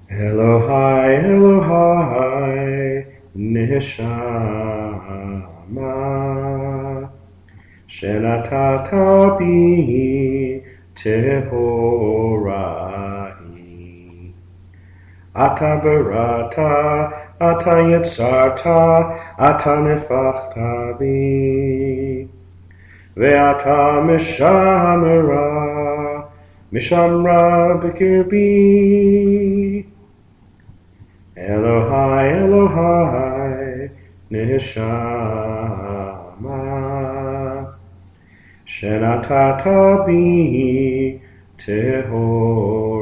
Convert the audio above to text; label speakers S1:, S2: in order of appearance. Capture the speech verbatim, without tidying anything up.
S1: Elohai, Elohai, Neshama, Shenatata bi Tehorai, Ata Barata, Ata Yetzarta, Ata Nefachta bi, Ve'ata Mishamra, Mishamra B'kirbi, Elohai, Elohai, Neshama, Shenatata bi Tehorai.